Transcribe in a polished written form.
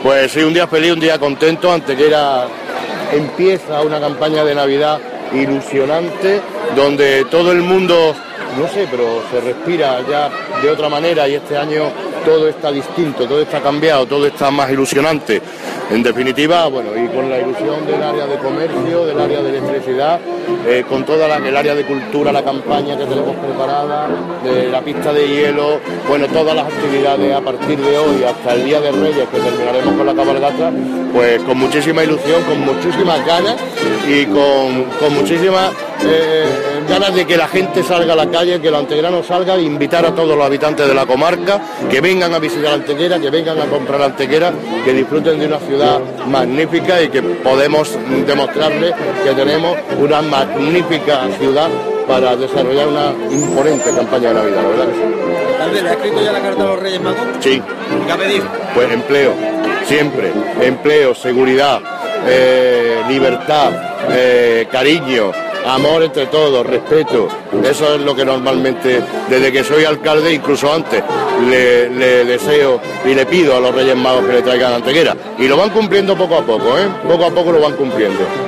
Pues sí, un día feliz, un día contento. Antequera empieza una campaña de Navidad ilusionante, donde todo el mundo, no sé, pero se respira ya de otra manera, y este año todo está distinto, todo está cambiado, todo está más ilusionante. En definitiva, bueno, y con la ilusión del área de comercio, del área de electricidad, con toda el área de cultura, la campaña que tenemos preparada, de la pista de hielo, bueno, todas las actividades a partir de hoy hasta el Día de Reyes, que terminaremos con la cabalgata, pues con muchísima ilusión, con muchísimas ganas y con muchísimas ganas de que la gente salga a la calle, que el antequerano salga, e invitar a todos los habitantes de la comarca que vengan a visitar Antequera, que vengan a comprar Antequera, que disfruten de una ciudad magnífica y que podemos demostrarles que tenemos una magnífica ciudad para desarrollar una imponente campaña de Navidad, ¿verdad que sí? ¿Alcalde, le ha escrito ya la carta a los Reyes Magos? Sí. ¿Qué ha pedido? Pues empleo, siempre, empleo, seguridad, libertad, cariño, amor entre todos, respeto. Eso es lo que normalmente, desde que soy alcalde, incluso antes, le deseo y le pido a los Reyes Magos que le traigan Antequera. Y lo van cumpliendo poco a poco, ¿eh? Poco a poco lo van cumpliendo.